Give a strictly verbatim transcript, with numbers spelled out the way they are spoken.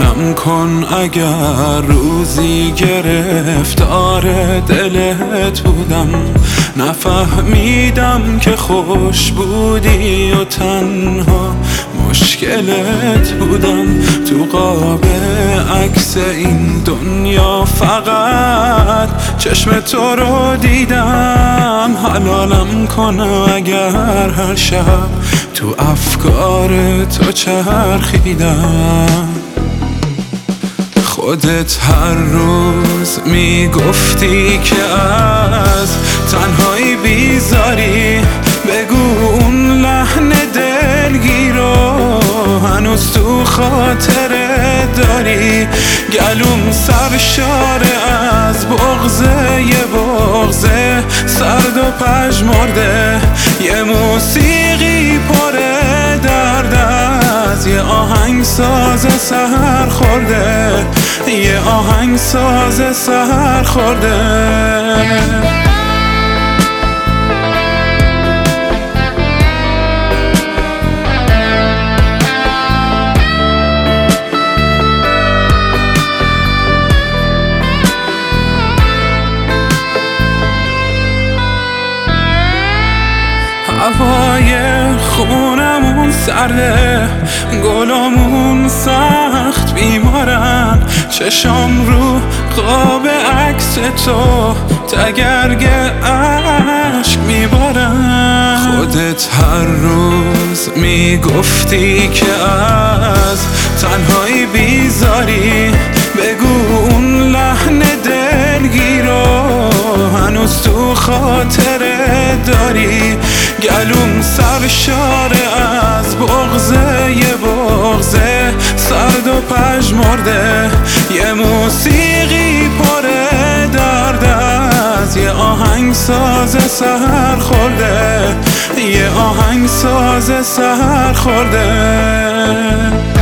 حلالم کن اگر روزی گرفتار دلت بودم، نفهمیدم که خوش بودی و تنها مشکلت بودم. تو قاب عکس این دنیا فقط چشم تو رو دیدم. حلالم کن اگر هر شب تو افکار تو چرخیدم. خودت هر روز میگفتی که از تنهایی بیزاری، بگو اون لحن دلگیر رو هنوز تو خاطره داری. گلوم سرشاره از بغضه، یه بغضه سرد و پژمرده، یه موسیقی پره درد از یه آهنگ ساز سحر خورده، یه آهنگ ساز سحر خورده. هوای خونمون سرده، گلامون سخت بیمارن، چشم رو قاب عکس تو تگرگ عشق میبارن. خودت هر روز میگفتی که از تنهایی بیزاری، بگو اون لحن دلگیر رو هنوز تو خاطره داری. گلوم سرشاره از بغضه، یه بغضه سرد و پژمرده، یه موسیقی پره درد از یه آهنگ ساز سحر خورده، یه آهنگ ساز سحر خورده.